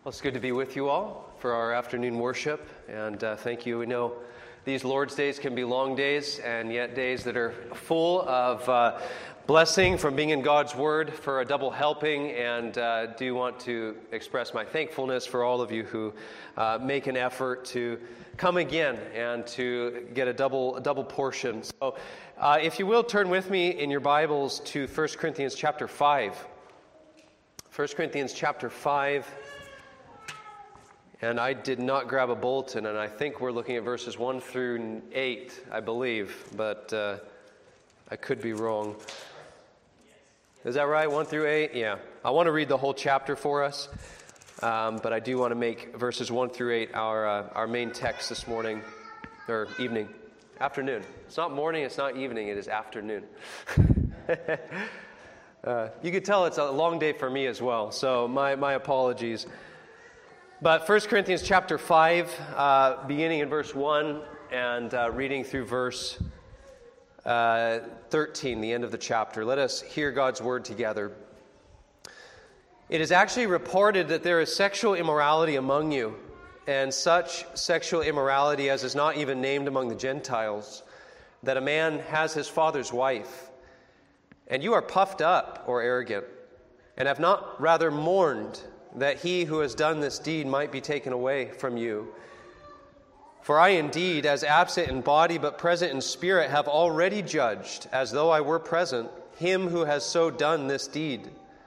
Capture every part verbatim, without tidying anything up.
Well, it's good to be with you all for our afternoon worship, and uh, thank you. We know these Lord's days can be long days, and yet days that are full of uh, blessing from being in God's Word for a double helping, and uh, do want to express my thankfulness for all of you who uh, make an effort to come again and to get a double a double portion. So uh, if you will, turn with me in your Bibles to First Corinthians chapter five. First Corinthians chapter five. And I did not grab a bulletin, and I think we're looking at verses one through eight, I believe, but uh, I could be wrong. Is that right, one through eight? Yeah. I want to read the whole chapter for us, um, but I do want to make verses one through eight our uh, our main text this morning, or evening, afternoon. It's not morning, it's not evening, it is afternoon. uh, you could tell it's a long day for me as well, so my, my apologies. But First Corinthians chapter five, uh, beginning in verse one and uh, reading through verse uh, thirteen, the end of the chapter. Let us hear God's word together. It is actually reported that there is sexual immorality among you, and such sexual immorality as is not even named among the Gentiles, that a man has his father's wife. And you are puffed up or arrogant, and have not rather mourned that he who has done this deed might be taken away from you. For I indeed, as absent in body but present in spirit, have already judged, as though I were present, him who has so done this deed.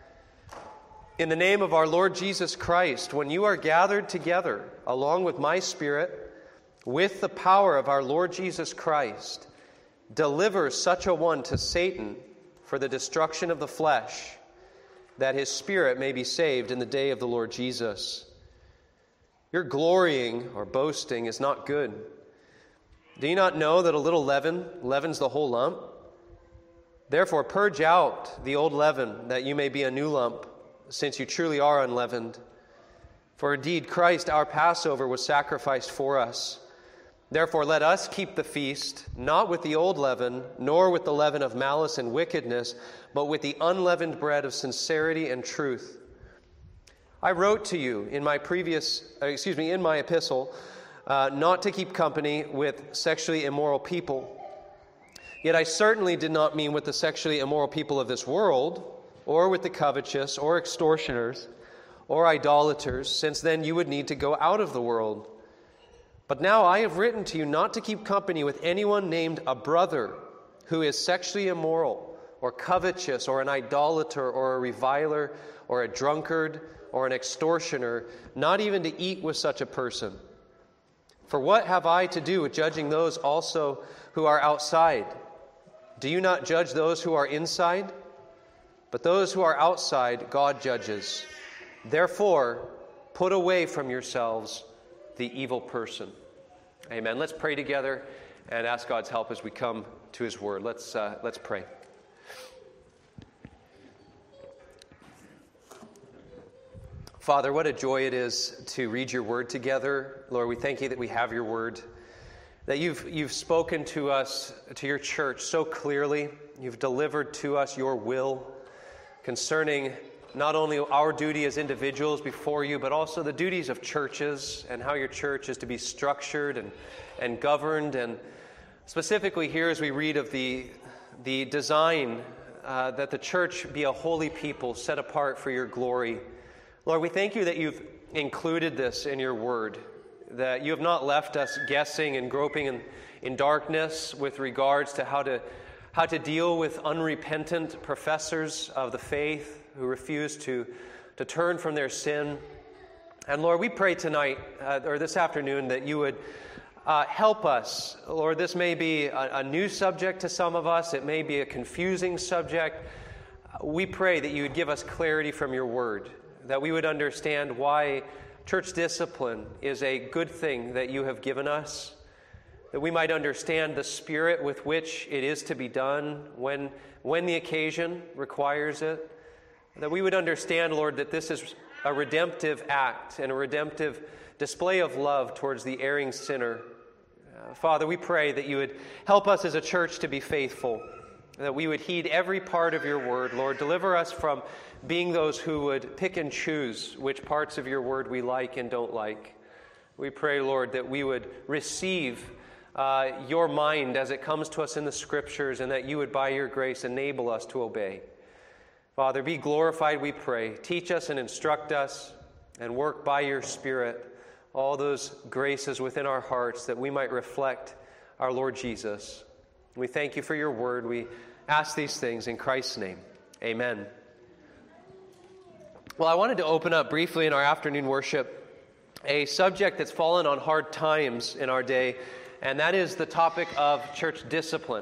In the name of our Lord Jesus Christ, when you are gathered together, along with my spirit, with the power of our Lord Jesus Christ, deliver such a one to Satan for the destruction of the flesh, that his spirit may be saved in the day of the Lord Jesus. Your glorying or boasting is not good. Do you not know that a little leaven leavens the whole lump? Therefore purge out the old leaven, that you may be a new lump, since you truly are unleavened. For indeed Christ our Passover was sacrificed for us. Therefore let us keep the feast, not with the old leaven, nor with the leaven of malice and wickedness, but with the unleavened bread of sincerity and truth. I wrote to you in my previous, excuse me, in my epistle, uh, not to keep company with sexually immoral people. Yet I certainly did not mean with the sexually immoral people of this world, or with the covetous, or extortioners, or idolaters, since then you would need to go out of the world. But now I have written to you not to keep company with anyone named a brother who is sexually immoral, or covetous, or an idolater, or a reviler, or a drunkard, or an extortioner, not even to eat with such a person. For what have I to do with judging those also who are outside? Do you not judge those who are inside? But those who are outside, God judges. Therefore, put away from yourselves the evil person. Amen. Let's pray together and ask God's help as we come to his word. Let's uh, let's pray. Father, what a joy it is to read your word together. Lord, we thank you that we have your word, that you've you've spoken to us, to your church so clearly. You've delivered to us your will concerning not only our duty as individuals before you, but also the duties of churches and how your church is to be structured and, and governed. And specifically here as we read of the, the design uh, that the church be a holy people set apart for your glory. Lord, we thank you that you've included this in your word, that you have not left us guessing and groping in, in darkness with regards to how to how to deal with unrepentant professors of the faith who refuse to, to turn from their sin. And Lord, we pray tonight, uh, or this afternoon, that you would uh, help us. Lord, this may be a, a new subject to some of us. It may be a confusing subject. We pray that you would give us clarity from your word, that we would understand why church discipline is a good thing that you have given us, that we might understand the spirit with which it is to be done when, when the occasion requires it, that we would understand, Lord, that this is a redemptive act and a redemptive display of love towards the erring sinner. Uh, Father, we pray that you would help us as a church to be faithful, that we would heed every part of your word. Lord, deliver us from being those who would pick and choose which parts of your word we like and don't like. We pray, Lord, that we would receive uh, your mind as it comes to us in the Scriptures, and that you would, by your grace, enable us to obey. Father, be glorified, we pray. Teach us and instruct us, and work by your Spirit all those graces within our hearts that we might reflect our Lord Jesus. We thank you for your word. We ask these things in Christ's name. Amen. Well, I wanted to open up briefly in our afternoon worship a subject that's fallen on hard times in our day, and that is the topic of church discipline.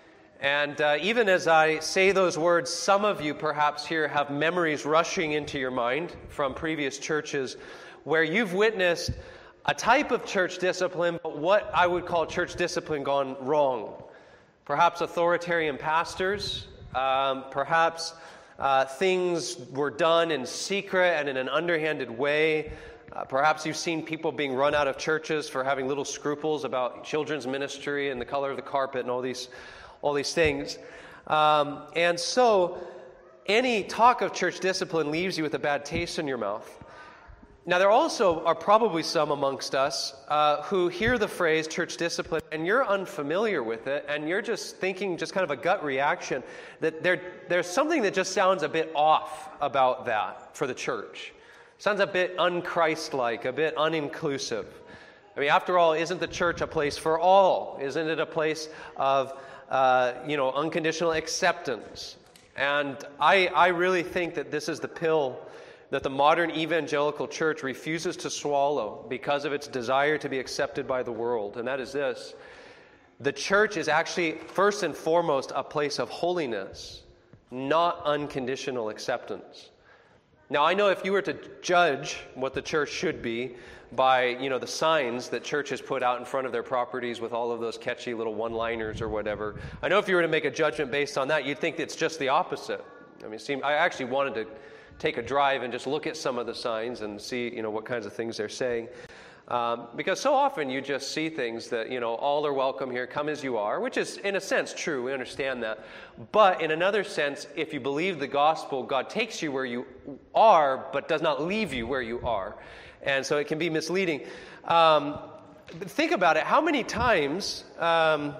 And uh, even as I say those words, some of you perhaps here have memories rushing into your mind from previous churches where you've witnessed a type of church discipline, but what I would call church discipline gone wrong. Perhaps authoritarian pastors, um, perhaps uh, things were done in secret and in an underhanded way. Uh, perhaps you've seen people being run out of churches for having little scruples about children's ministry and the color of the carpet and all these, all these things. Um, and so any talk of church discipline leaves you with a bad taste in your mouth. Now, there also are probably some amongst us uh, who hear the phrase church discipline, and you're unfamiliar with it, and you're just thinking, just kind of a gut reaction, that there, there's something that just sounds a bit off about that for the church. Sounds a bit un-Christ-like, a bit uninclusive. I mean, after all, isn't the church a place for all? Isn't it a place of, uh, you know, unconditional acceptance? And I, I really think that this is the pill that the modern evangelical church refuses to swallow because of its desire to be accepted by the world. And that is this: the church is actually, first and foremost, a place of holiness, not unconditional acceptance. Now, I know if you were to judge what the church should be by, you know, the signs that churches put out in front of their properties with all of those catchy little one-liners or whatever, I know if you were to make a judgment based on that, you'd think it's just the opposite. I mean, it seemed, I actually wanted to take a drive and just look at some of the signs and see, you know, what kinds of things they're saying. Um, because so often you just see things that, you know, all are welcome here, come as you are, which is in a sense true, we understand that. But in another sense, if you believe the gospel, God takes you where you are, but does not leave you where you are. And so it can be misleading. Um, think about it. How many times, um,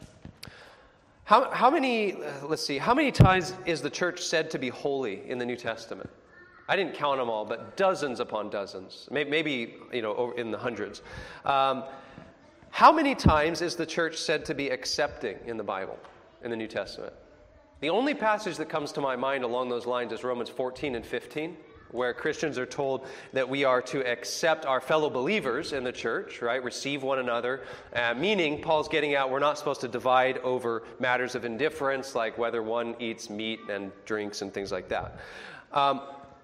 how, how many, uh, let's see, how many times is the church said to be holy in the New Testament? I didn't count them all, but dozens upon dozens, maybe, you know, in the hundreds. Um, how many times is the church said to be accepting in the Bible, in the New Testament? The only passage that comes to my mind along those lines is Romans fourteen and fifteen, where Christians are told that we are to accept our fellow believers in the church, right? Receive one another, uh, meaning Paul's getting at we're not supposed to divide over matters of indifference, like whether one eats meat and drinks and things like that. Um,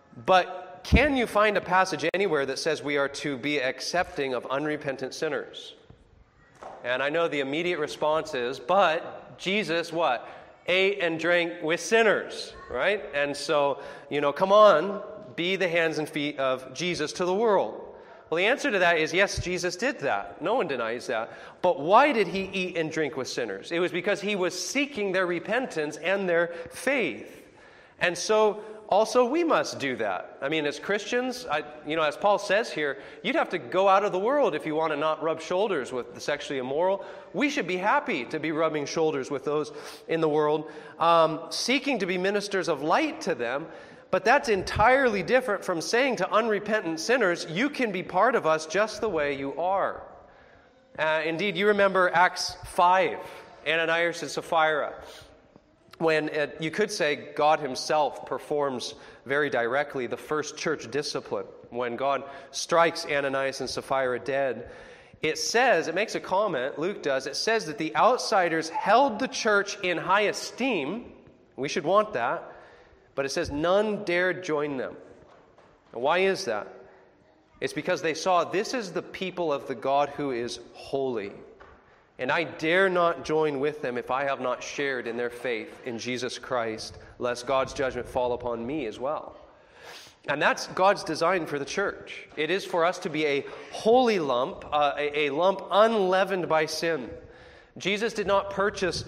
But can you find a passage anywhere that says we are to be accepting of unrepentant sinners? And I know the immediate response is, but Jesus, what? Ate and drank with sinners, right? And so, you know, come on, be the hands and feet of Jesus to the world. Well, the answer to that is yes, Jesus did that. No one denies that. But why did he eat and drink with sinners? It was because he was seeking their repentance and their faith. And so also, we must do that. I mean, as Christians, I, you know, as Paul says here, you'd have to go out of the world if you want to not rub shoulders with the sexually immoral. We should be happy to be rubbing shoulders with those in the world, um, seeking to be ministers of light to them. But that's entirely different from saying to unrepentant sinners, you can be part of us just the way you are. Uh, indeed, you remember Acts five, Ananias and Sapphira, when it, you could say God himself performs very directly the first church discipline. When God strikes Ananias and Sapphira dead, it says, it makes a comment, Luke does, it says that the outsiders held the church in high esteem. We should want that. But it says none dared join them. And why is that? It's because they saw this is the people of the God who is holy. And I dare not join with them if I have not shared in their faith in Jesus Christ, lest God's judgment fall upon me as well. And that's God's design for the church. It is for us to be a holy lump, uh, a, a lump unleavened by sin. Jesus did not purchase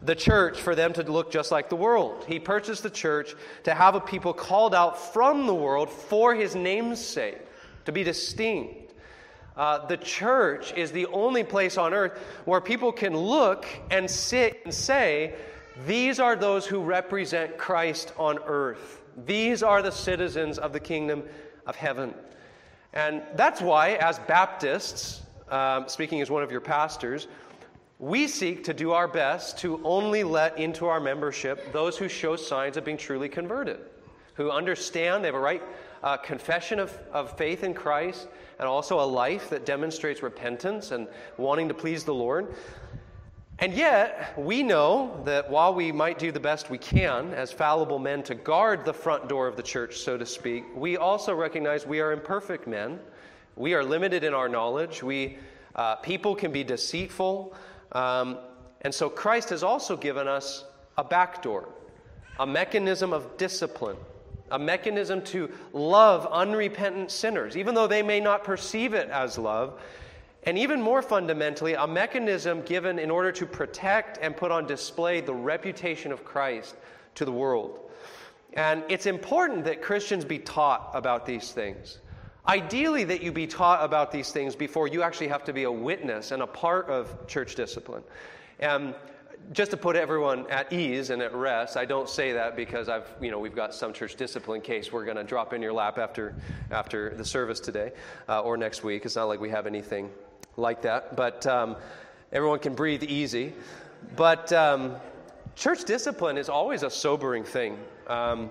the church for them to look just like the world. He purchased the church to have a people called out from the world for his name's sake, to be distinct. Uh, the church is the only place on earth where people can look and sit and say, these are those who represent Christ on earth. These are the citizens of the kingdom of heaven. And that's why, as Baptists, um, speaking as one of your pastors, we seek to do our best to only let into our membership those who show signs of being truly converted, who understand they have a right uh, confession of, of faith in Christ, and also a life that demonstrates repentance and wanting to please the Lord. And yet, we know that while we might do the best we can as fallible men to guard the front door of the church, so to speak, we also recognize we are imperfect men. We are limited in our knowledge. We uh, people can be deceitful. Um, and so Christ has also given us a back door, a mechanism of discipline, a mechanism to love unrepentant sinners, even though they may not perceive it as love. And even more fundamentally, a mechanism given in order to protect and put on display the reputation of Christ to the world. And it's important that Christians be taught about these things. Ideally, that you be taught about these things before you actually have to be a witness and a part of church discipline. And just to put everyone at ease and at rest, I don't say that because I've, you know, we've got some church discipline case we're going to drop in your lap after after the service today uh, or next week. It's not like we have anything like that, but um, everyone can breathe easy. But um, church discipline is always a sobering thing. Um,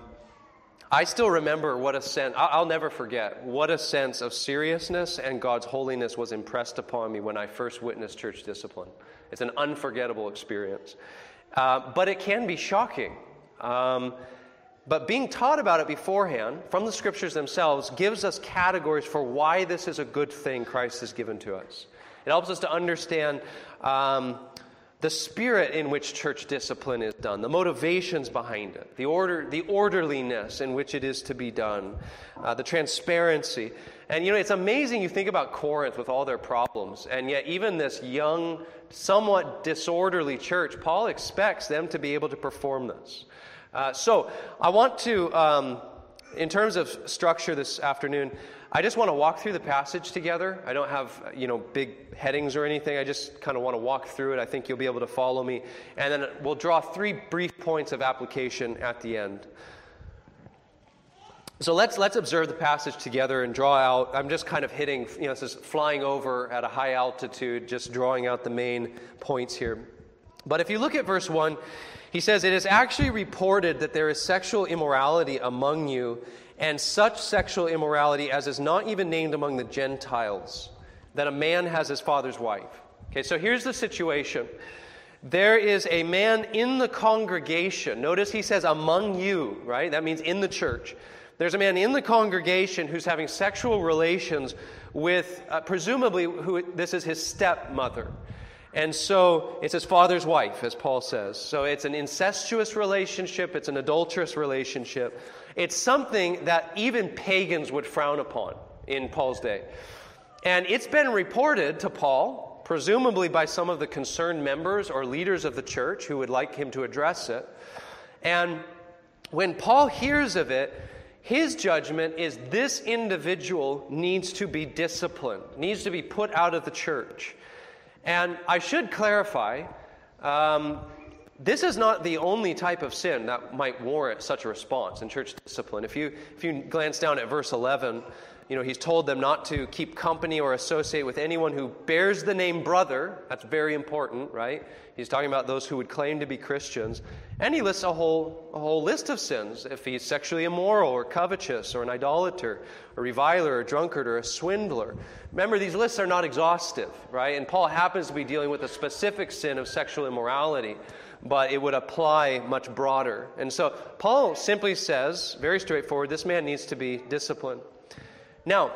I still remember what a sense, I'll never forget, what a sense of seriousness and God's holiness was impressed upon me when I first witnessed church discipline. It's an unforgettable experience. Uh, but it can be shocking. Um, but being taught about it beforehand, from the scriptures themselves, gives us categories for why this is a good thing Christ has given to us. It helps us to understand um, the spirit in which church discipline is done, the motivations behind it, the order, the orderliness in which it is to be done, uh, the transparency. And, you know, it's amazing you think about Corinth with all their problems, and yet even this young, somewhat disorderly church, Paul expects them to be able to perform this. Uh, so I want to, um, in terms of structure this afternoon, I just want to walk through the passage together. I don't have, you know, big headings or anything. I just kind of want to walk through it. I think you'll be able to follow me. And then we'll draw three brief points of application at the end. So let's let's observe the passage together and draw out. I'm just kind of hitting, you know, this is flying over at a high altitude, just drawing out the main points here. But if you look at verse one, he says, "It is actually reported that there is sexual immorality among you, and such sexual immorality as is not even named among the Gentiles, that a man has his father's wife." Okay, so here's the situation. There is a man in the congregation. Notice he says among you, right? That means in the church. There's a man in the congregation who's having sexual relations with, uh, presumably, who this is his stepmother. And so it's his father's wife, as Paul says. So it's an incestuous relationship. It's an adulterous relationship. It's something that even pagans would frown upon in Paul's day. And it's been reported to Paul, presumably by some of the concerned members or leaders of the church who would like him to address it. And when Paul hears of it, his judgment is this individual needs to be disciplined, needs to be put out of the church. And I should clarify, um, this is not the only type of sin that might warrant such a response in church discipline. If you if you glance down at verse eleven, you know, he's told them not to keep company or associate with anyone who bears the name brother. That's very important, right? He's talking about those who would claim to be Christians. And he lists a whole a whole list of sins. If he's sexually immoral or covetous or an idolater, a reviler, a drunkard, or a swindler. Remember, these lists are not exhaustive, right? And Paul happens to be dealing with a specific sin of sexual immorality, but it would apply much broader. And so Paul simply says, very straightforward, this man needs to be disciplined. Now,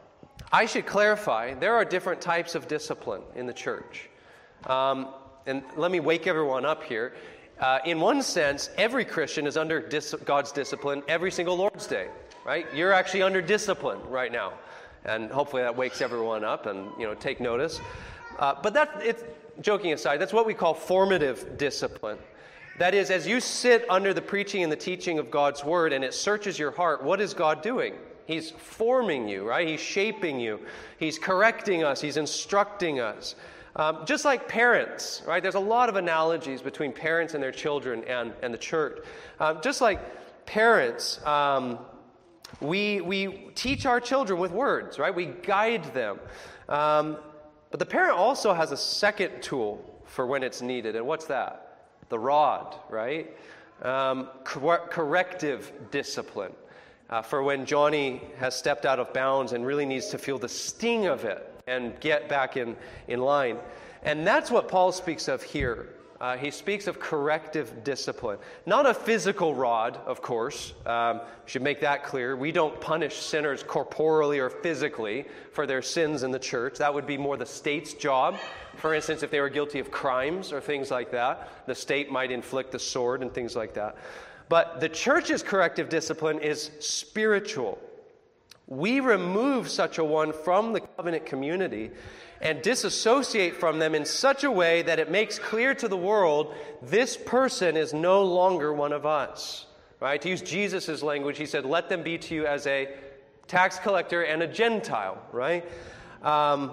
I should clarify, there are different types of discipline in the church. Um, and let me wake everyone up here. Uh, in one sense, every Christian is under dis- God's discipline every single Lord's Day, right? You're actually under discipline right now. And hopefully that wakes everyone up and, you know, take notice. Uh, but that, it's, joking aside, that's what we call formative discipline. That is, as you sit under the preaching and the teaching of God's word and it searches your heart, what is God doing? He's forming you, right? He's shaping you. He's correcting us. He's instructing us. Um, just like parents, right? There's a lot of analogies between parents and their children and, and the church. Um, just like parents, um, we, we teach our children with words, right? We guide them. Um, but the parent also has a second tool for when it's needed. And what's that? The rod, right? Um, cor- corrective discipline. Uh, for when Johnny has stepped out of bounds and really needs to feel the sting of it and get back in, in line. And that's what Paul speaks of here. Uh, he speaks of corrective discipline. Not a physical rod, of course. Um, should make that clear. We don't punish sinners corporally or physically for their sins in the church. That would be more the state's job. For instance, if they were guilty of crimes or things like that, the state might inflict the sword and things like that. But the church's corrective discipline is spiritual. We remove such a one from the covenant community and disassociate from them in such a way that it makes clear to the world this person is no longer one of us. Right? To use Jesus' language, he said, let them be to you as a tax collector and a Gentile. Right? Um,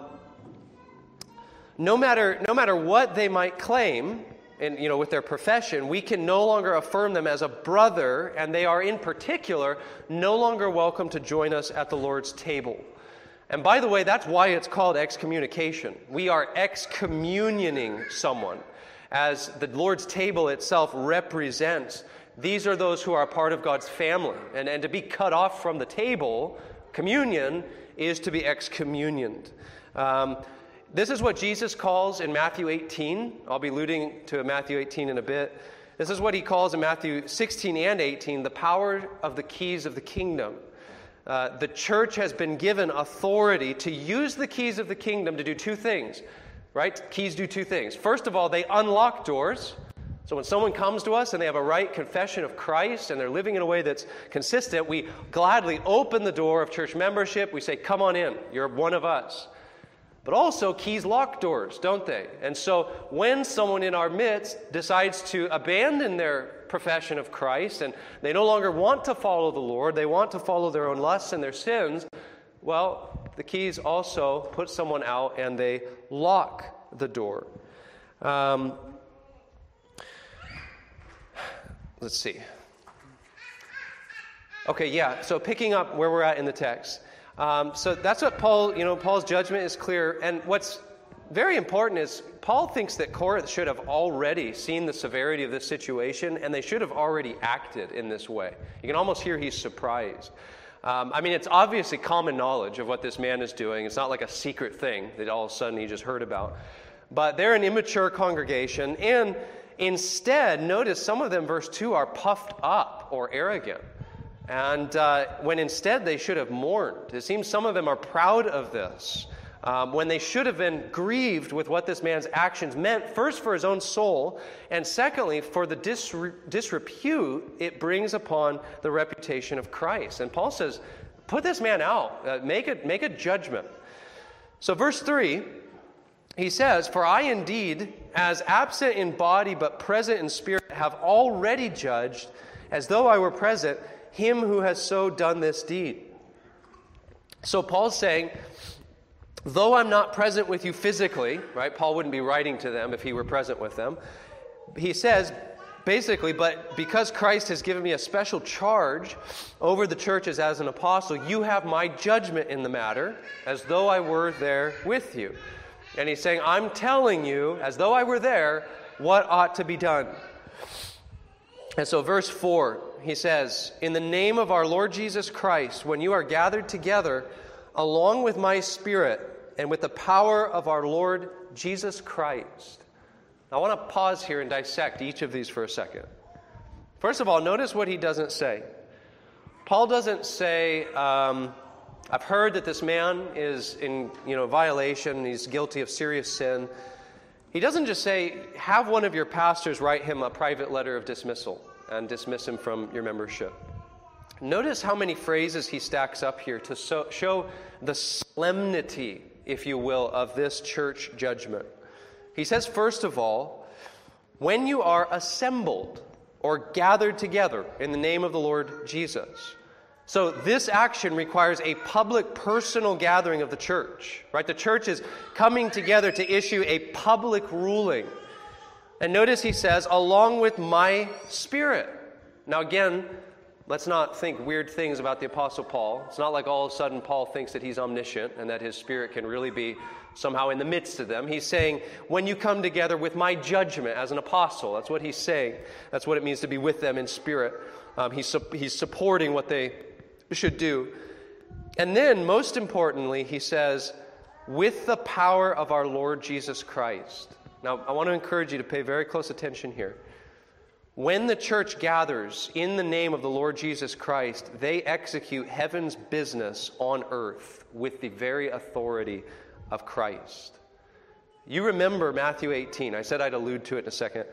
no matter, no matter what they might claim, and, you know, with their profession, we can no longer affirm them as a brother, and they are in particular no longer welcome to join us at the Lord's table. And by the way, that's why it's called excommunication. We are excommunioning someone, as the Lord's table itself represents. These are those who are part of God's family. And, and to be cut off from the table, communion, is to be excommunioned. Um, This is what Jesus calls in Matthew eighteen. I'll be alluding to Matthew eighteen in a bit. This is what he calls in Matthew sixteen and eighteen, the power of the keys of the kingdom. Uh, the church has been given authority to use the keys of the kingdom to do two things, right? Keys do two things. First of all, they unlock doors. So when someone comes to us and they have a right confession of Christ and they're living in a way that's consistent, we gladly open the door of church membership. We say, come on in. You're one of us. But also, keys lock doors, don't they? And so when someone in our midst decides to abandon their profession of Christ and they no longer want to follow the Lord, they want to follow their own lusts and their sins, well, the keys also put someone out and they lock the door. Um, let's see. Okay, yeah, so picking up where we're at in the text. Um, so that's what Paul, you know, Paul's judgment is clear. And what's very important is Paul thinks that Corinth should have already seen the severity of this situation, and they should have already acted in this way. You can almost hear he's surprised. Um, I mean, it's obviously common knowledge of what this man is doing. It's not like a secret thing that all of a sudden he just heard about. But they're an immature congregation, and instead, notice some of them, verse two, are puffed up or arrogant. And uh, when instead they should have mourned. It seems some of them are proud of this, um, when they should have been grieved with what this man's actions meant, first for his own soul, and secondly for the disre- disrepute it brings upon the reputation of Christ. And Paul says, put this man out, uh, make a, make a judgment. So verse three, he says, for I indeed, as absent in body but present in spirit, have already judged, as though I were present, him who has so done this deed. So Paul's saying, though I'm not present with you physically, right? Paul wouldn't be writing to them if he were present with them. He says, basically, but because Christ has given me a special charge over the churches as an apostle, you have my judgment in the matter, as though I were there with you. And he's saying, I'm telling you, as though I were there, what ought to be done. And so verse four, he says, in the name of our Lord Jesus Christ, when you are gathered together, along with my spirit and with the power of our Lord Jesus Christ. Now, I want to pause here and dissect each of these for a second. First of all, notice what he doesn't say. Paul doesn't say, um, I've heard that this man is in you know violation, he's guilty of serious sin. He doesn't just say, have one of your pastors write him a private letter of dismissal and dismiss him from your membership. Notice how many phrases he stacks up here to so, show the solemnity, if you will, of this church judgment. He says, first of all, when you are assembled or gathered together in the name of the Lord Jesus. So this action requires a public, personal gathering of the church, right? The church is coming together to issue a public ruling. And notice he says, along with my spirit. Now again, let's not think weird things about the Apostle Paul. It's not like all of a sudden Paul thinks that he's omniscient and that his spirit can really be somehow in the midst of them. He's saying, when you come together with my judgment as an apostle, that's what he's saying. That's what it means to be with them in spirit. Um, he's, su- he's supporting what they should do. And then, most importantly, he says, with the power of our Lord Jesus Christ. Now, I want to encourage you to pay very close attention here. When the church gathers in the name of the Lord Jesus Christ, they execute heaven's business on earth with the very authority of Christ. You remember Matthew eighteen. I said I'd allude to it in a second.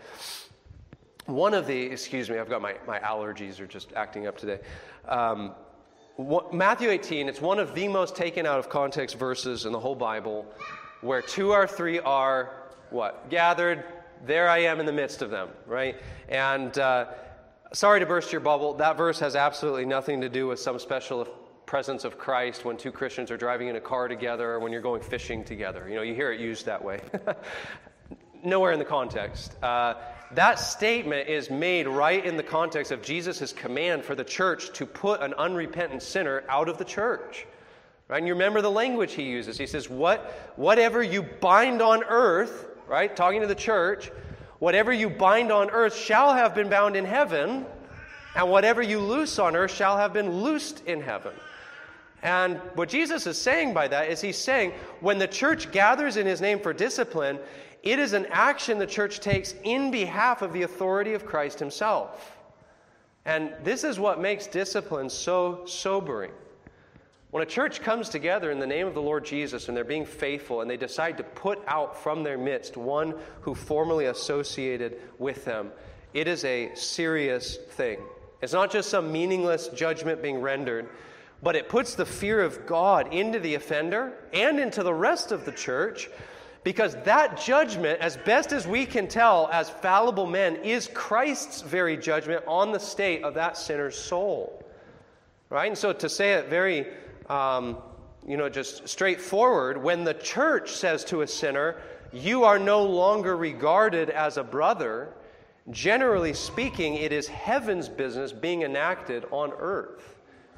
One of the, excuse me, I've got my, my allergies are just acting up today. Um, what, Matthew eighteen, it's one of the most taken out of context verses in the whole Bible, where two or three are, what? Gathered, there I am in the midst of them, right? And uh, sorry to burst your bubble, that verse has absolutely nothing to do with some special presence of Christ when two Christians are driving in a car together or when you're going fishing together. You know, you hear it used that way. Nowhere in the context. Uh, that statement is made right in the context of Jesus' command for the church to put an unrepentant sinner out of the church. Right? And you remember the language he uses. He says, "What, whatever you bind on earth," right, talking to the church, "whatever you bind on earth shall have been bound in heaven, and whatever you loose on earth shall have been loosed in heaven." And what Jesus is saying by that is he's saying when the church gathers in his name for discipline, it is an action the church takes in behalf of the authority of Christ himself. And this is what makes discipline so sobering. When a church comes together in the name of the Lord Jesus and they're being faithful and they decide to put out from their midst one who formerly associated with them, it is a serious thing. It's not just some meaningless judgment being rendered, but it puts the fear of God into the offender and into the rest of the church, because that judgment, as best as we can tell as fallible men, is Christ's very judgment on the state of that sinner's soul. Right? And so to say it very, um, you know, just straightforward, when the church says to a sinner, "You are no longer regarded as a brother," generally speaking, it is heaven's business being enacted on earth.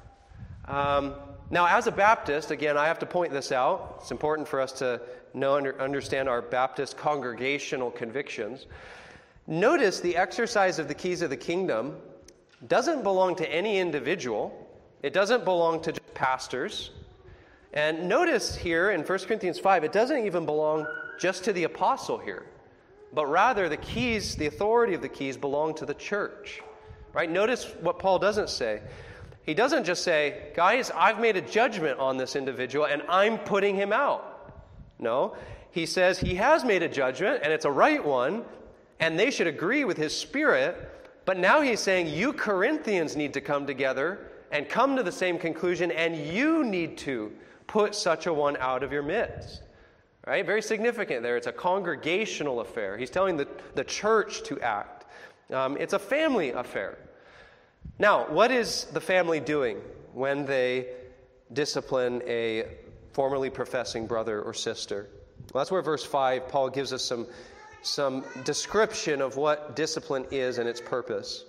Um, now, as a Baptist, again, I have to point this out. It's important for us to know and understand our Baptist congregational convictions. Notice the exercise of the keys of the kingdom doesn't belong to any individual. It doesn't belong to just pastors. And notice here in First Corinthians five, it doesn't even belong just to the apostle here, but rather the keys, the authority of the keys belong to the church. Right? Notice what Paul doesn't say. He doesn't just say, "Guys, I've made a judgment on this individual and I'm putting him out." No, he says he has made a judgment and it's a right one and they should agree with his spirit. But now he's saying you Corinthians need to come together and come to the same conclusion, and you need to put such a one out of your midst. Right? Very significant there. It's a congregational affair. He's telling the, the church to act. Um, it's a family affair. Now, what is the family doing when they discipline a formerly professing brother or sister? Well, that's where verse five, Paul gives us some, some description of what discipline is and its purpose.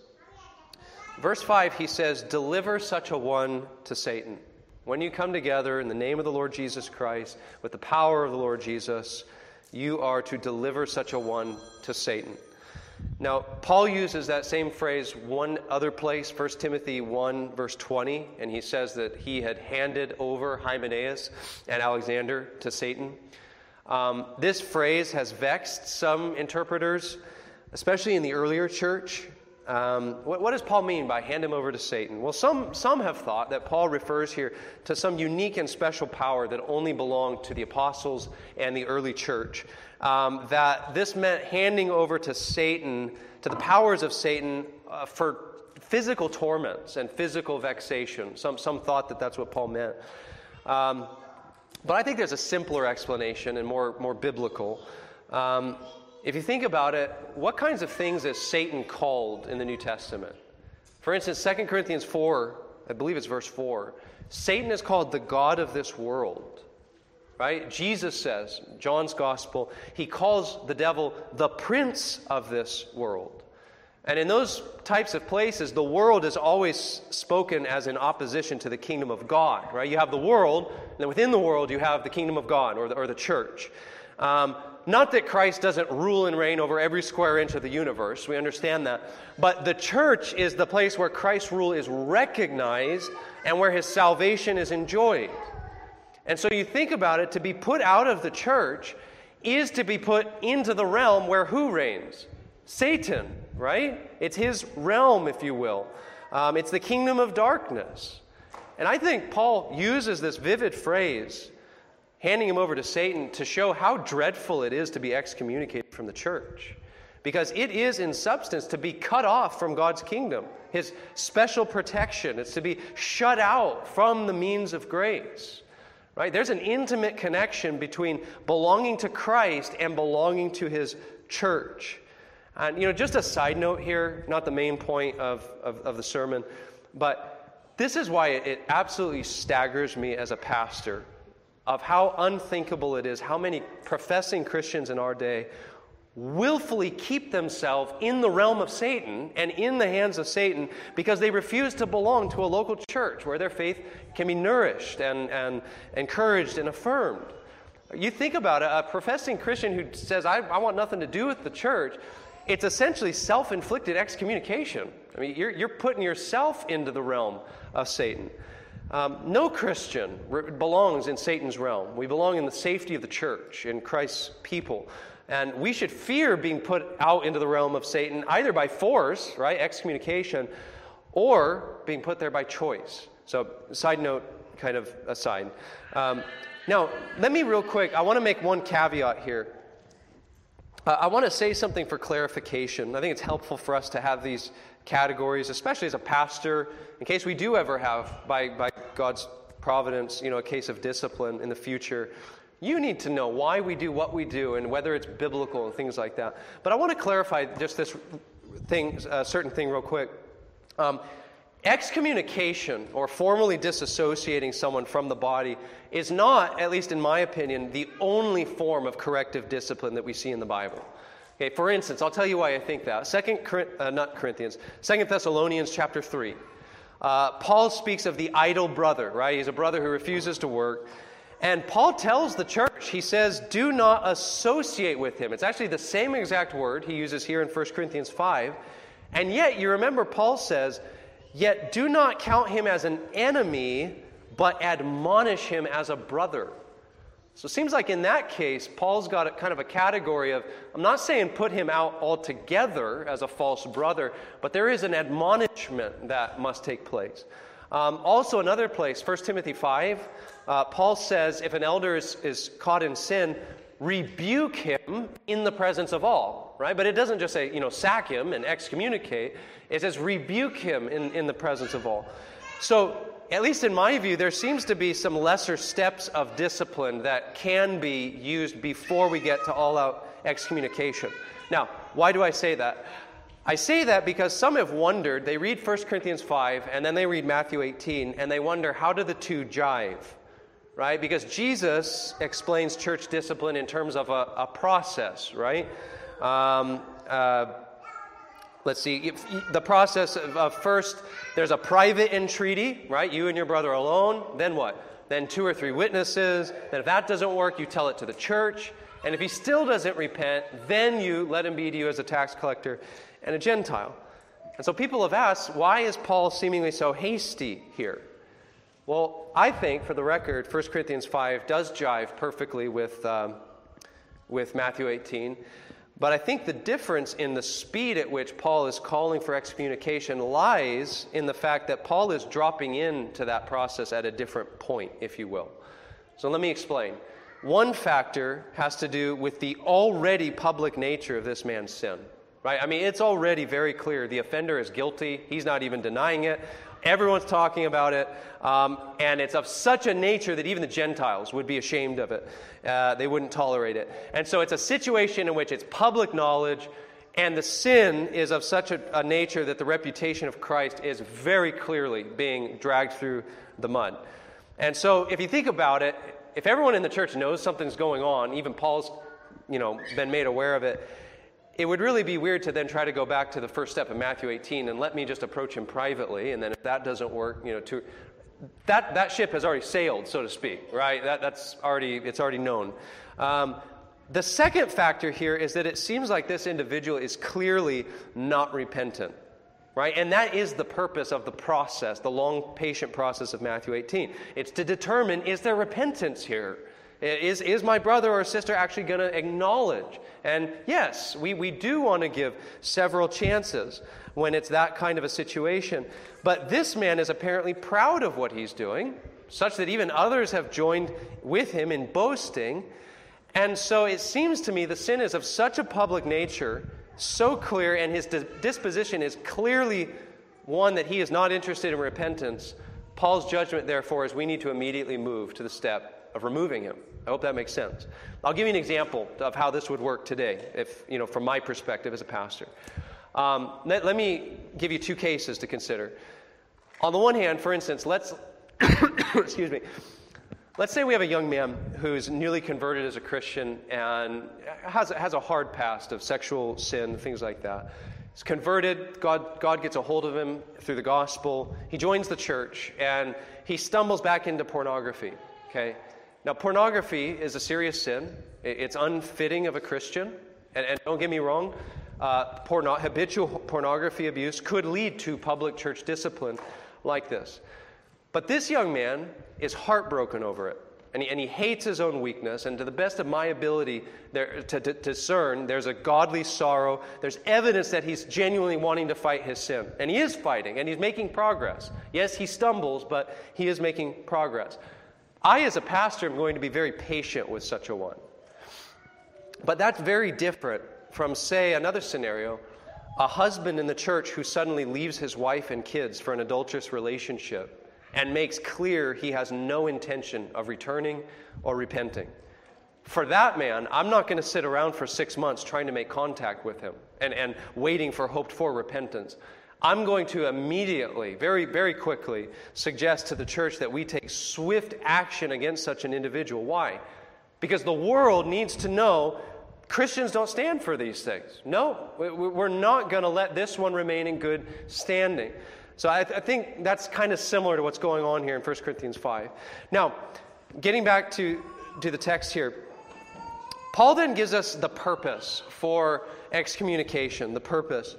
Verse five, he says, "Deliver such a one to Satan." When you come together in the name of the Lord Jesus Christ, with the power of the Lord Jesus, you are to deliver such a one to Satan. Now, Paul uses that same phrase one other place, First Timothy one, verse twenty, and he says that he had handed over Hymenaeus and Alexander to Satan. Um, this phrase has vexed some interpreters, especially in the earlier church. Um, what, what does Paul mean by hand him over to Satan? Well, some, some have thought that Paul refers here to some unique and special power that only belonged to the apostles and the early church. Um, that this meant handing over to Satan, to the powers of Satan, uh, for physical torments and physical vexation. Some, some thought that that's what Paul meant. Um, but I think there's a simpler explanation and more, more biblical. Um, if you think about it, what kinds of things is Satan called in the New Testament? For instance, Second Corinthians four, I believe it's verse four, Satan is called the god of this world, right? Jesus says, John's gospel, he calls the devil the prince of this world. And in those types of places, the world is always spoken as in opposition to the kingdom of God, right? You have the world, and then within the world you have the kingdom of God, or the, or the church. Um, not that Christ doesn't rule and reign over every square inch of the universe, we understand that. But the church is the place where Christ's rule is recognized and where his salvation is enjoyed. And so you think about it, to be put out of the church is to be put into the realm where who reigns? Satan, right? It's his realm, if you will. Um, it's the kingdom of darkness. And I think Paul uses this vivid phrase, handing him over to Satan, to show how dreadful it is to be excommunicated from the church. Because it is, in substance, to be cut off from God's kingdom, his special protection. It's to be shut out from the means of grace. Right? There's an intimate connection between belonging to Christ and belonging to his church. And, you know, just a side note here, not the main point of, of, of the sermon, but this is why it, it absolutely staggers me as a pastor of how unthinkable it is, how many professing Christians in our day willfully keep themselves in the realm of Satan and in the hands of Satan because they refuse to belong to a local church where their faith can be nourished and, and encouraged and affirmed. You think about it, a professing Christian who says, I, I want nothing to do with the church, it's essentially self-inflicted excommunication. I mean, you're, you're putting yourself into the realm of Satan. Um, no Christian re- belongs in Satan's realm. We belong in the safety of the church, in Christ's people. And we should fear being put out into the realm of Satan either by force, right, excommunication, or being put there by choice. So, side note, kind of aside. Um, now, let me real quick, I want to make one caveat here. Uh, I want to say something for clarification. I think it's helpful for us to have these categories, especially as a pastor, in case we do ever have, by, by God's providence, you know, a case of discipline in the future. You need to know why we do what we do and whether it's biblical and things like that. But I want to clarify just this thing, a certain thing real quick. Um, excommunication, or formally disassociating someone from the body, is not, at least in my opinion, the only form of corrective discipline that we see in the Bible. Okay, for instance, I'll tell you why I think that. Second, uh, not Corinthians, Second Thessalonians chapter three. Uh, Paul speaks of the idle brother, right? He's a brother who refuses to work. And Paul tells the church, he says, do not associate with him. It's actually the same exact word he uses here in First Corinthians five. And yet, you remember Paul says, yet do not count him as an enemy, but admonish him as a brother. So it seems like in that case, Paul's got a kind of a category of, I'm not saying put him out altogether as a false brother, but there is an admonishment that must take place. Um, also another place, First Timothy five, uh, Paul says if an elder is, is caught in sin, rebuke him in the presence of all, right? But it doesn't just say, you know, sack him and excommunicate. It says rebuke him in, in the presence of all. So, at least in my view, there seems to be some lesser steps of discipline that can be used before we get to all-out excommunication. Now, why do I say that? I say that because some have wondered, they read First Corinthians five, and then they read Matthew eighteen, and they wonder, how do the two jive? Right? Because Jesus explains church discipline in terms of a, a process, right? Um, uh, Let's see, if the process of, of first, there's a private entreaty, right? You and your brother alone. Then what? Then two or three witnesses. Then if that doesn't work, you tell it to the church. And if he still doesn't repent, then you let him be to you as a tax collector and a Gentile. And so people have asked, why is Paul seemingly so hasty here? Well, I think, for the record, First Corinthians five does jive perfectly with, um, with Matthew eighteen. But I think the difference in the speed at which Paul is calling for excommunication lies in the fact that Paul is dropping into that process at a different point, if you will. So let me explain. One factor has to do with the already public nature of this man's sin, right? I mean, it's already very clear. The offender is guilty. He's not even denying it. Everyone's talking about it, um, and it's of such a nature that even the Gentiles would be ashamed of it. Uh, they wouldn't tolerate it. And so it's a situation in which it's public knowledge, and the sin is of such a, a nature that the reputation of Christ is very clearly being dragged through the mud. And so if you think about it, if everyone in the church knows something's going on, even Paul's, you know, been made aware of it, it would really be weird to then try to go back to the first step of Matthew eighteen and let me just approach him privately, and then if that doesn't work, you know, to that that ship has already sailed, so to speak, right? That that's already it's already known. Um, the second factor here is that it seems like this individual is clearly not repentant, right? And that is the purpose of the process, the long, patient process of Matthew eighteen. It's to determine, is there repentance here? Is, is my brother or sister actually going to acknowledge? And yes, we, we do want to give several chances when it's that kind of a situation. But this man is apparently proud of what he's doing, such that even others have joined with him in boasting. And so it seems to me the sin is of such a public nature, so clear, and his disposition is clearly one that he is not interested in repentance. Paul's judgment, therefore, is we need to immediately move to the step of removing him. I hope that makes sense. I'll give you an example of how this would work today, if you know, from my perspective as a pastor. Um, let, let me give you two cases to consider. On the one hand, for instance, let's excuse me. Let's say we have a young man who's newly converted as a Christian and has has a hard past of sexual sin, things like that. He's converted. God God gets a hold of him through the gospel. He joins the church and he stumbles back into pornography. Okay. Now, pornography is a serious sin. It's unfitting of a Christian. And, and don't get me wrong, uh, porno- habitual pornography abuse could lead to public church discipline like this. But this young man is heartbroken over it. And he, and he hates his own weakness. And to the best of my ability there, to, to, to discern, there's a godly sorrow. There's evidence that he's genuinely wanting to fight his sin. And he is fighting, and he's making progress. Yes, he stumbles, but he is making progress. I, as a pastor, am going to be very patient with such a one. But that's very different from, say, another scenario, a husband in the church who suddenly leaves his wife and kids for an adulterous relationship and makes clear he has no intention of returning or repenting. For that man, I'm not going to sit around for six months trying to make contact with him and, and waiting for hoped-for repentance. I'm going to immediately, very, very quickly, suggest to the church that we take swift action against such an individual. Why? Because the world needs to know Christians don't stand for these things. No, we're not going to let this one remain in good standing. So I, th- I think that's kind of similar to what's going on here in First Corinthians five. Now, getting back to, to the text here, Paul then gives us the purpose for excommunication, the purpose.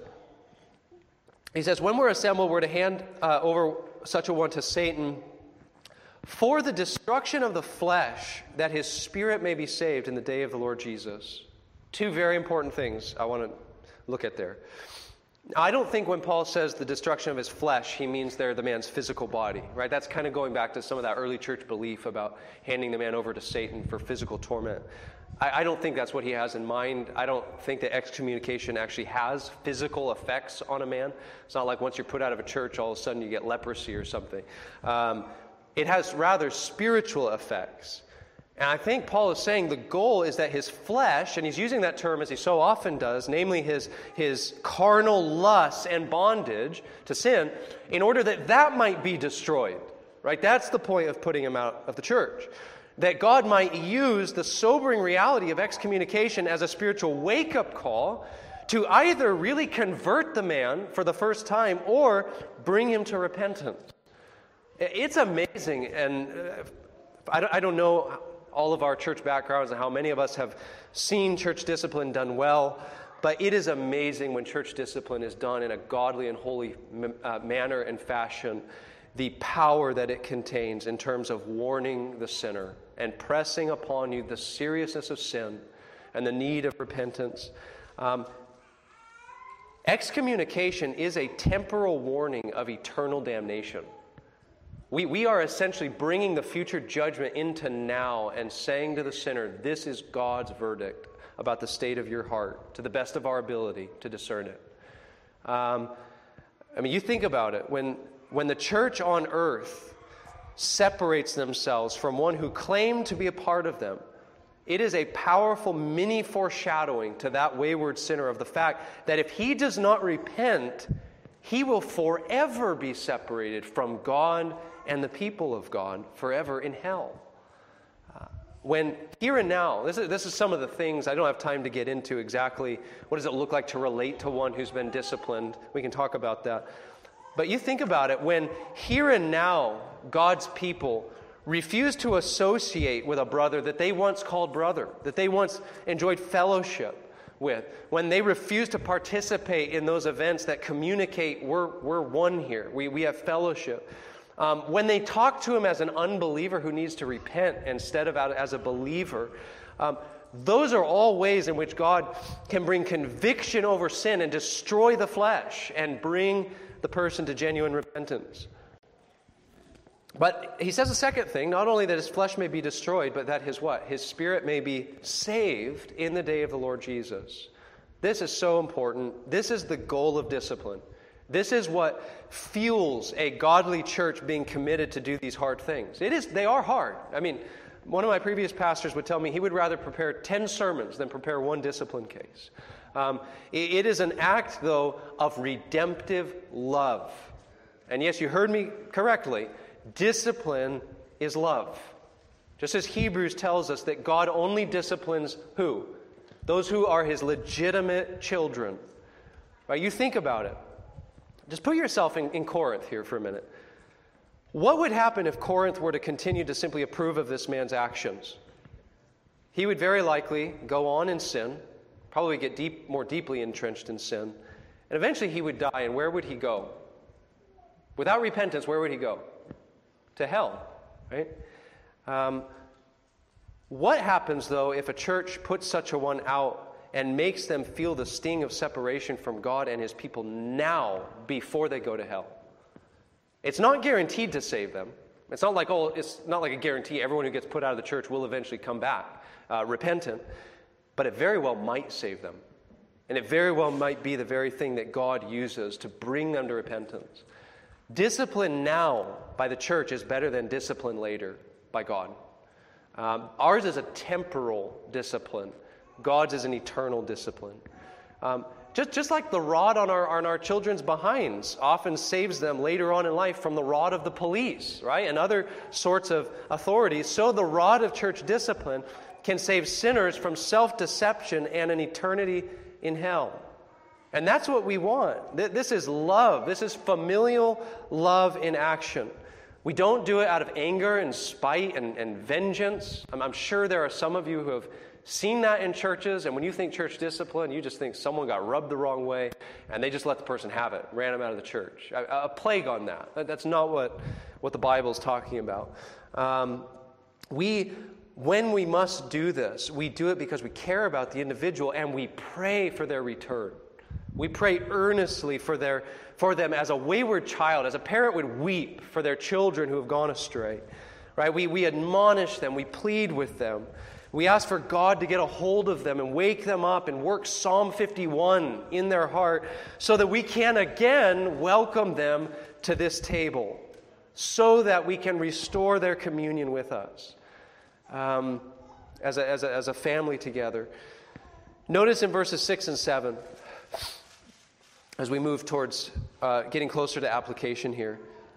He says, when we're assembled, we're to hand uh, over such a one to Satan for the destruction of the flesh, that his spirit may be saved in the day of the Lord Jesus. Two very important things I want to look at there. I don't think when Paul says the destruction of his flesh, he means there the man's physical body, right? That's kind of going back to some of that early church belief about handing the man over to Satan for physical torment. I, I don't think that's what he has in mind. I don't think that excommunication actually has physical effects on a man. It's not like once you're put out of a church, all of a sudden you get leprosy or something. Um, it has rather spiritual effects. And I think Paul is saying the goal is that his flesh, and he's using that term as he so often does, namely his, his carnal lust and bondage to sin, in order that that might be destroyed. Right? That's the point of putting him out of the church. That God might use the sobering reality of excommunication as a spiritual wake-up call to either really convert the man for the first time or bring him to repentance. It's amazing, and I don't, I don't know all of our church backgrounds and how many of us have seen church discipline done well, but it is amazing when church discipline is done in a godly and holy uh, manner and fashion, the power that it contains in terms of warning the sinner and pressing upon you the seriousness of sin and the need of repentance. Um, excommunication is a temporal warning of eternal damnation. We, we are essentially bringing the future judgment into now and saying to the sinner, this is God's verdict about the state of your heart, to the best of our ability to discern it. Um, I mean, you think about it. When when the church on earth separates themselves from one who claimed to be a part of them, it is a powerful mini foreshadowing to that wayward sinner of the fact that if he does not repent, he will forever be separated from God and the people of God, forever in hell. Uh, when here and now, this is, this is some of the things, I don't have time to get into exactly what does it look like to relate to one who's been disciplined. We can talk about that. But you think about it, when here and now God's people refuse to associate with a brother that they once called brother, that they once enjoyed fellowship with, when they refuse to participate in those events that communicate we're, we're one here, we, we have fellowship, um, when they talk to him as an unbeliever who needs to repent instead of as a believer, um, those are all ways in which God can bring conviction over sin and destroy the flesh and bring the person to genuine repentance. But he says a second thing, not only that his flesh may be destroyed, but that his what? His spirit may be saved in the day of the Lord Jesus. This is so important. This is the goal of discipline. This is what fuels a godly church being committed to do these hard things. It is, they are hard. I mean, one of my previous pastors would tell me he would rather prepare ten sermons than prepare one discipline case. Um, it, it is an act, though, of redemptive love. And yes, you heard me correctly. Discipline is love. Just as Hebrews tells us that God only disciplines who? Those who are his legitimate children. Right? You think about it. Just put yourself in, in Corinth here for a minute. What would happen if Corinth were to continue to simply approve of this man's actions? He would very likely go on in sin, probably get deep, more deeply entrenched in sin, and eventually he would die. And where would he go? Without repentance, where would he go? To hell, right? Um, what happens, though, if a church puts such a one out and makes them feel the sting of separation from God and his people now before they go to hell? It's not guaranteed to save them. It's not like, oh, it's not like a guarantee everyone who gets put out of the church will eventually come back uh, repentant. But it very well might save them. And it very well might be the very thing that God uses to bring them to repentance. Discipline now by the church is better than discipline later by God. Um, ours is a temporal discipline. God's is an eternal discipline. Um, just, just like the rod on our, on our children's behinds often saves them later on in life from the rod of the police, right, and other sorts of authorities, so the rod of church discipline can save sinners from self-deception and an eternity in hell. And that's what we want. This is love. This is familial love in action. We don't do it out of anger and spite and, and vengeance. I'm, I'm sure there are some of you who have seen that in churches, and when you think church discipline, you just think someone got rubbed the wrong way, and they just let the person have it, ran them out of the church. A, a plague on that. That's not what, what the Bible is talking about. Um, we... When we must do this, we do it because we care about the individual and we pray for their return. We pray earnestly for their for them as a wayward child, as a parent would weep for their children who have gone astray. Right? We we admonish them, we plead with them. We ask for God to get a hold of them and wake them up and work Psalm fifty-one in their heart so that we can again welcome them to this table, so that we can restore their communion with us. Um, as, a, as, a, as a family together. Notice in verses six and seven, as we move towards uh, getting closer to application here,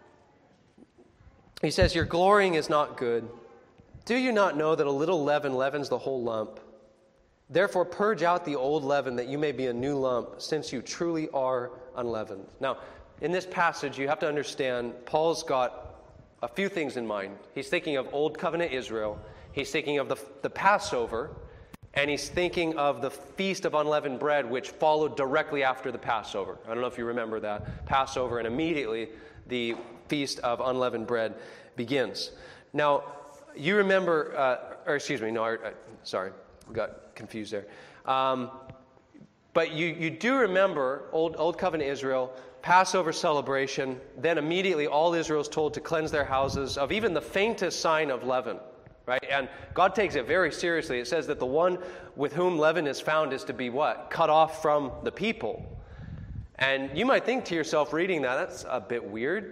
he says, your glorying is not good. Do you not know that a little leaven leavens the whole lump? Therefore purge out the old leaven that you may be a new lump, since you truly are unleavened. Now, in this passage, you have to understand, Paul's got a few things in mind. He's thinking of Old Covenant Israel. He's thinking of the, the Passover, and he's thinking of the Feast of Unleavened Bread, which followed directly after the Passover. I don't know if you remember that. Passover, and immediately the Feast of Unleavened Bread begins. Now, you remember, uh, or excuse me, no, I, I, sorry, got confused there. Um, but you, you do remember Old, Old Covenant Israel, Passover celebration, then immediately all Israel is told to cleanse their houses of even the faintest sign of leaven. Right? And God takes it very seriously. It says that the one with whom leaven is found is to be what? Cut off from the people. And you might think to yourself reading that, that's a bit weird.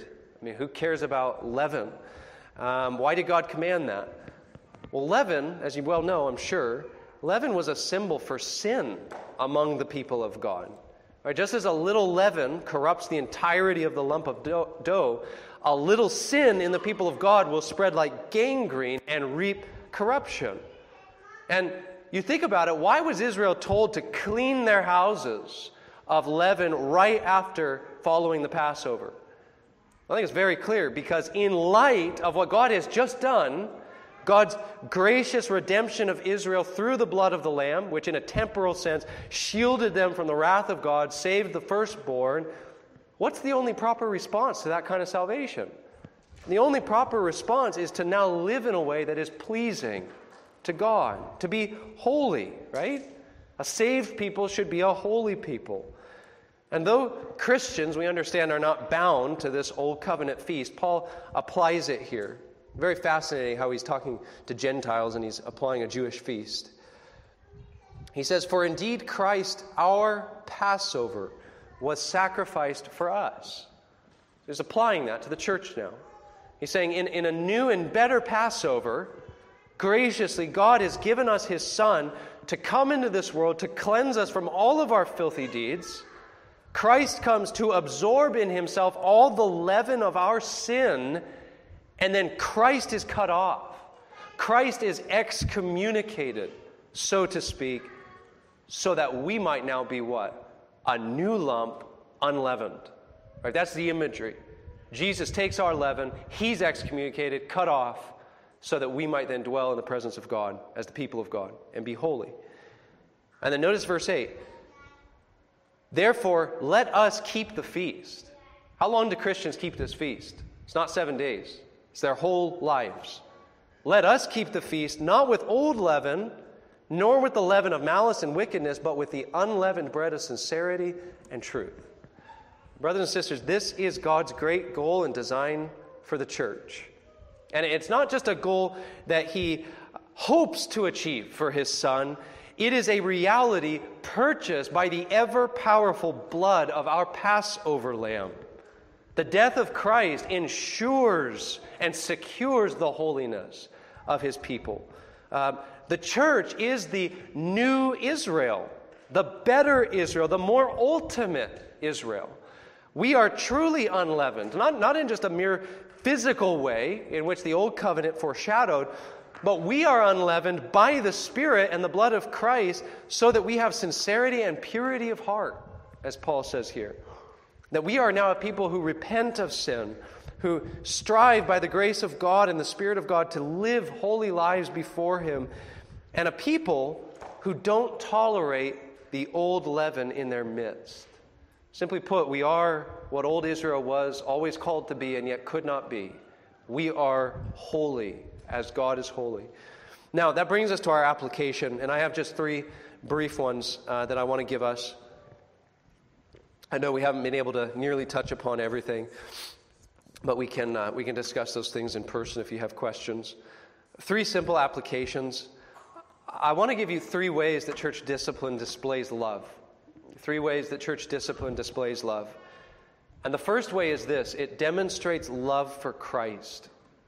I mean, who cares about leaven? Um, why did God command that? Well, leaven, as you well know, I'm sure, leaven was a symbol for sin among the people of God. Right, just as a little leaven corrupts the entirety of the lump of dough, dough, a little sin in the people of God will spread like gangrene and reap corruption. And you think about it, why was Israel told to clean their houses of leaven right after following the Passover? I think it's very clear, because in light of what God has just done, God's gracious redemption of Israel through the blood of the Lamb, which in a temporal sense shielded them from the wrath of God, saved the firstborn, what's the only proper response to that kind of salvation? The only proper response is to now live in a way that is pleasing to God, to be holy, right? A saved people should be a holy people. And though Christians, we understand, are not bound to this old covenant feast, Paul applies it here. Very fascinating how he's talking to Gentiles and he's applying a Jewish feast. He says, "For indeed Christ, our Passover, was sacrificed for us." He's applying that to the church now. He's saying, in, in a new and better Passover, graciously, God has given us His Son to come into this world to cleanse us from all of our filthy deeds. Christ comes to absorb in Himself all the leaven of our sin, and then Christ is cut off. Christ is excommunicated, so to speak, so that we might now be what? A new lump, unleavened. Right? That's the imagery. Jesus takes our leaven, He's excommunicated, cut off, so that we might then dwell in the presence of God as the people of God and be holy. And then notice verse eight. "Therefore, let us keep the feast." How long do Christians keep this feast? It's not seven days. It's their whole lives. "Let us keep the feast, not with old leaven, nor with the leaven of malice and wickedness, but with the unleavened bread of sincerity and truth." Brothers and sisters, this is God's great goal and design for the church. And it's not just a goal that He hopes to achieve for His Son. It is a reality purchased by the ever-powerful blood of our Passover Lamb. The death of Christ ensures and secures the holiness of His people. Uh, the church is the new Israel, the better Israel, the more ultimate Israel. We are truly unleavened, not, not in just a mere physical way in which the old covenant foreshadowed, but we are unleavened by the Spirit and the blood of Christ, so that we have sincerity and purity of heart, as Paul says here. That we are now a people who repent of sin, who strive by the grace of God and the Spirit of God to live holy lives before Him, and a people who don't tolerate the old leaven in their midst. Simply put, we are what old Israel was, always called to be, and yet could not be. We are holy, as God is holy. Now, that brings us to our application, and I have just three brief ones uh, that I want to give us. I know we haven't been able to nearly touch upon everything, but we can uh, we can discuss those things in person if you have questions. Three simple applications. I want to give you three ways that church discipline displays love. Three ways that church discipline displays love. And the first way is this: it demonstrates love for Christ.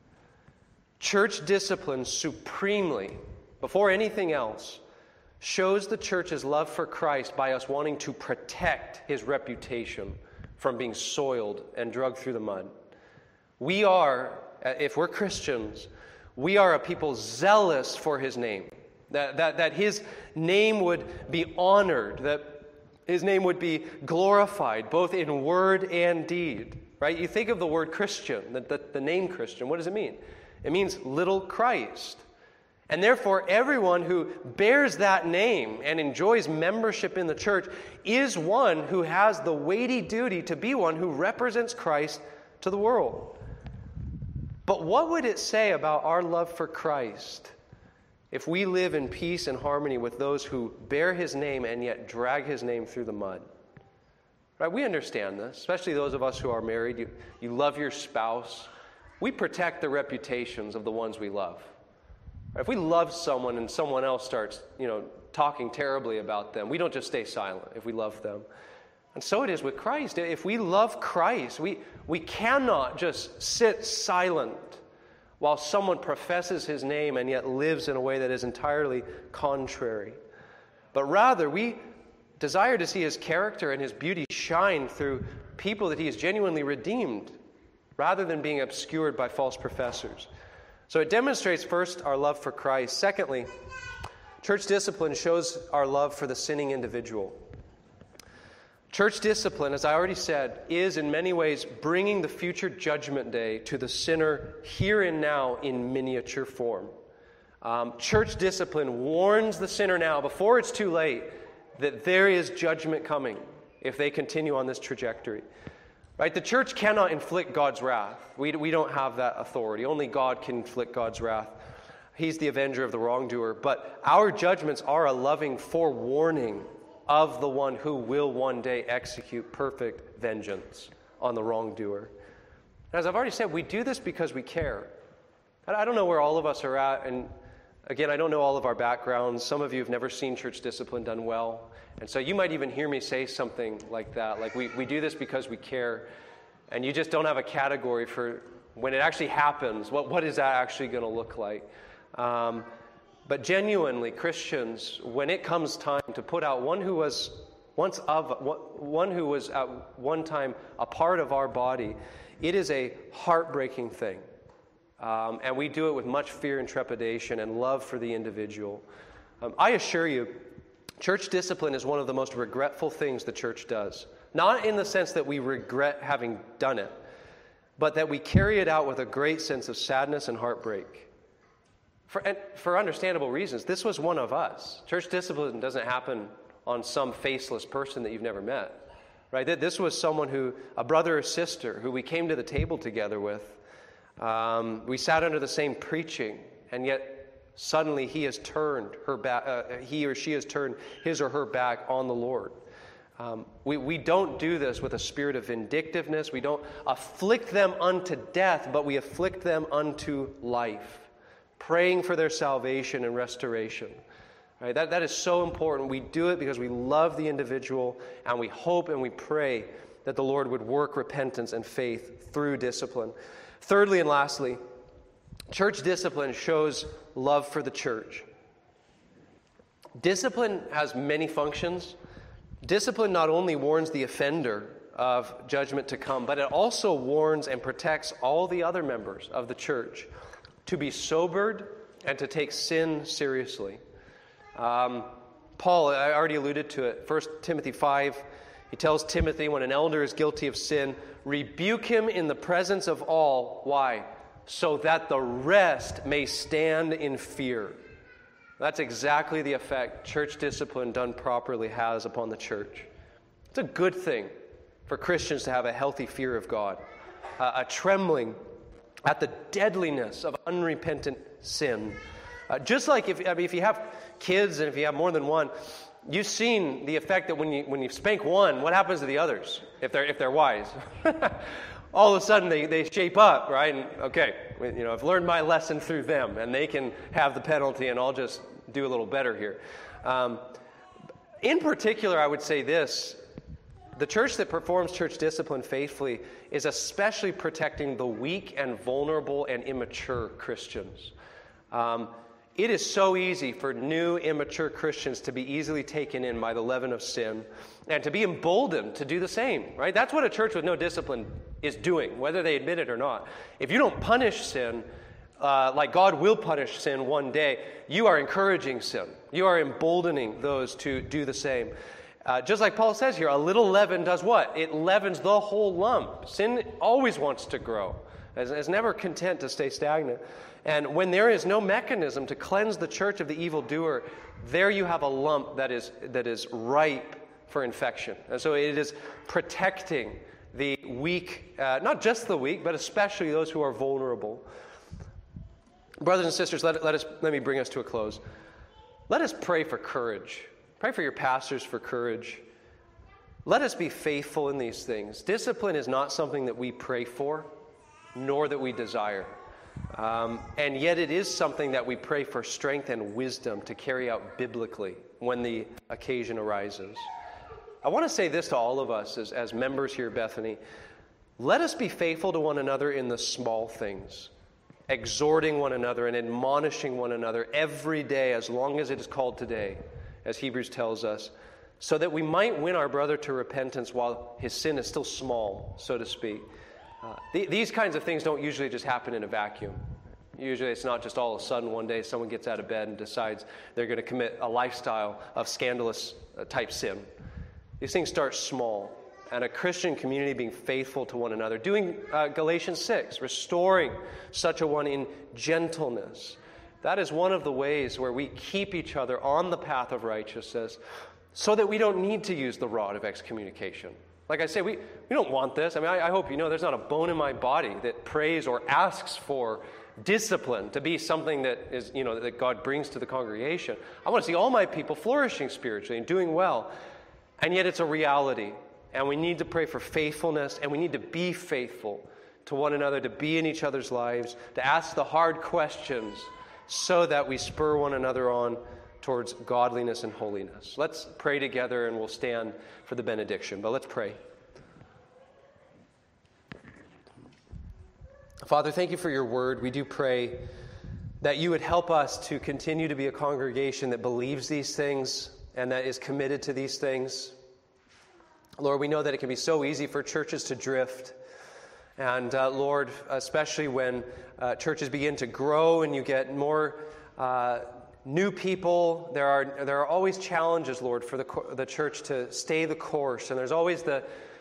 Church discipline supremely, before anything else, shows the church's love for Christ by us wanting to protect His reputation from being soiled and dragged through the mud. We are, if we're Christians, we are a people zealous for His name. That, that, that His name would be honored, that His name would be glorified, both in word and deed. Right? You think of the word Christian, the, the, the name Christian, what does it mean? It means little Christ. And therefore, everyone who bears that name and enjoys membership in the church is one who has the weighty duty to be one who represents Christ to the world. But what would it say about our love for Christ if we live in peace and harmony with those who bear His name and yet drag His name through the mud? Right? We understand this, especially those of us who are married. You, you love your spouse. We protect the reputations of the ones we love. If we love someone and someone else starts, you know, talking terribly about them, we don't just stay silent if we love them. And so it is with Christ. If we love Christ, we, we cannot just sit silent while someone professes his name and yet lives in a way that is entirely contrary. But rather, we desire to see his character and his beauty shine through people that he has genuinely redeemed, rather than being obscured by false professors. So it demonstrates, first, our love for Christ. Secondly, church discipline shows our love for the sinning individual. Church discipline, as I already said, is in many ways bringing the future judgment day to the sinner here and now in miniature form. Um, church discipline warns the sinner now, before it's too late, that there is judgment coming if they continue on this trajectory. Right? The church cannot inflict God's wrath. We, we don't have that authority. Only God can inflict God's wrath. He's the avenger of the wrongdoer. But our judgments are a loving forewarning of the one who will one day execute perfect vengeance on the wrongdoer. And as I've already said, we do this because we care. I don't know where all of us are at, and again, I don't know all of our backgrounds. Some of you have never seen church discipline done well, and so you might even hear me say something like that, like we, we do this because we care, and you just don't have a category for when it actually happens, what, what is that actually going to look like? Um, But genuinely, Christians, when it comes time to put out one who was once of one who was at one time a part of our body, it is a heartbreaking thing, um, and we do it with much fear and trepidation and love for the individual. Um, I assure you, church discipline is one of the most regretful things the church does. Not in the sense that we regret having done it, but that we carry it out with a great sense of sadness and heartbreak. For, and for understandable reasons, this was one of us. Church discipline doesn't happen on some faceless person that you've never met, right? This was someone who, a brother or sister, who we came to the table together with. Um, we sat under the same preaching, and yet suddenly he has turned her back. Uh, he or she has turned his or her back on the Lord. Um, we, we don't do this with a spirit of vindictiveness. We don't afflict them unto death, but we afflict them unto life, praying for their salvation and restoration. Right? That, that is so important. We do it because we love the individual, and we hope and we pray that the Lord would work repentance and faith through discipline. Thirdly and lastly, church discipline shows love for the church. Discipline has many functions. Discipline not only warns the offender of judgment to come, but it also warns and protects all the other members of the church to be sobered and to take sin seriously. Um, Paul, I already alluded to it, First Timothy five, he tells Timothy, when an elder is guilty of sin, rebuke him in the presence of all. Why? So that the rest may stand in fear. That's exactly the effect church discipline done properly has upon the church. It's a good thing for Christians to have a healthy fear of God, uh, a trembling at the deadliness of unrepentant sin. Uh, just like if, I mean, if you have kids and if you have more than one, you've seen the effect that when you when you spank one, what happens to the others if they're if they're wise? All of a sudden they, they shape up, right? And okay, you know, I've learned my lesson through them, and they can have the penalty, and I'll just do a little better here. Um, in particular, I would say this. The church that performs church discipline faithfully is especially protecting the weak and vulnerable and immature Christians. Um, it is so easy for new, immature Christians to be easily taken in by the leaven of sin and to be emboldened to do the same, right? That's what a church with no discipline is doing, whether they admit it or not. If you don't punish sin, uh, like God will punish sin one day, you are encouraging sin. You are emboldening those to do the same. Uh, just like Paul says here, a little leaven does what? It leavens the whole lump. Sin always wants to grow. It's, it's never content to stay stagnant. And when there is no mechanism to cleanse the church of the evildoer, there you have a lump that is that is ripe for infection. And so it is protecting the weak, uh, not just the weak, but especially those who are vulnerable. Brothers and sisters, let, let us let me bring us to a close. Let us pray for courage. Pray for your pastors for courage. Let us be faithful in these things. Discipline is not something that we pray for, nor that we desire. Um, and yet it is something that we pray for strength and wisdom to carry out biblically when the occasion arises. I want to say this to all of us as, as members here at Bethany. Let us be faithful to one another in the small things, exhorting one another and admonishing one another every day as long as it is called today, as Hebrews tells us, so that we might win our brother to repentance while his sin is still small, so to speak. Uh, th- these kinds of things don't usually just happen in a vacuum. Usually it's not just all of a sudden one day someone gets out of bed and decides they're going to commit a lifestyle of scandalous uh, type sin. These things start small. And a Christian community being faithful to one another, doing uh, Galatians six, restoring such a one in gentleness. That is one of the ways where we keep each other on the path of righteousness so that we don't need to use the rod of excommunication. Like I say, we, we don't want this. I mean, I, I hope you know there's not a bone in my body that prays or asks for discipline to be something that is, you know, that God brings to the congregation. I want to see all my people flourishing spiritually and doing well. And yet it's a reality. And we need to pray for faithfulness, and we need to be faithful to one another, to be in each other's lives, to ask the hard questions so that we spur one another on towards godliness and holiness. Let's pray together, and we'll stand for the benediction. But let's pray. Father, thank you for your word. We do pray that you would help us to continue to be a congregation that believes these things and that is committed to these things. Lord, we know that it can be so easy for churches to drift. And uh, Lord, especially when uh, churches begin to grow and you get more uh, new people, there are there are always challenges, Lord, for the the church to stay the course. And there's always the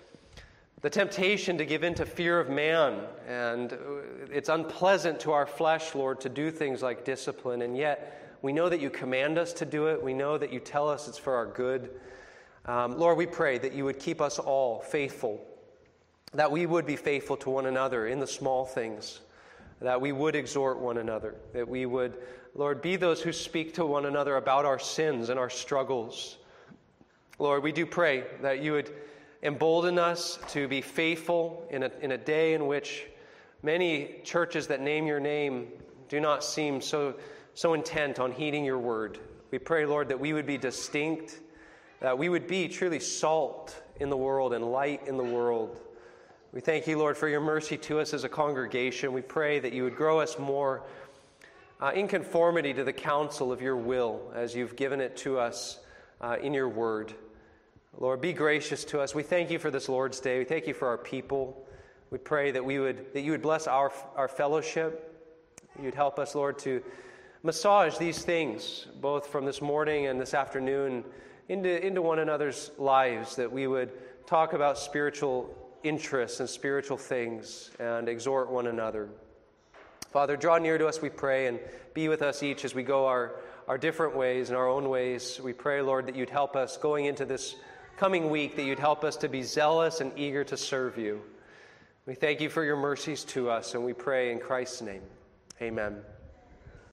the temptation to give in to fear of man. And it's unpleasant to our flesh, Lord, to do things like discipline. And yet, we know that you command us to do it. We know that you tell us it's for our good. Um, Lord, we pray that you would keep us all faithful, that we would be faithful to one another in the small things, that we would exhort one another, that we would, Lord, be those who speak to one another about our sins and our struggles. Lord, we do pray that you would embolden us to be faithful in a, in a day in which many churches that name your name do not seem so, so intent on heeding your word. We pray, Lord, that we would be distinct, that we would be truly salt in the world and light in the world. We thank you, Lord, for your mercy to us as a congregation. We pray that you would grow us more uh, in conformity to the counsel of your will as you've given it to us uh, in your word. Lord, be gracious to us. We thank you for this Lord's Day. We thank you for our people. We pray that we would that you would bless our our fellowship. You'd help us, Lord, to massage these things, both from this morning and this afternoon, into, into one another's lives, that we would talk about spiritual interests and spiritual things and exhort one another. Father, draw near to us, we pray, and be with us each as we go our, our different ways and our own ways. We pray, Lord, that you'd help us going into this coming week, that you'd help us to be zealous and eager to serve you. We thank you for your mercies to us, and we pray in Christ's name. Amen.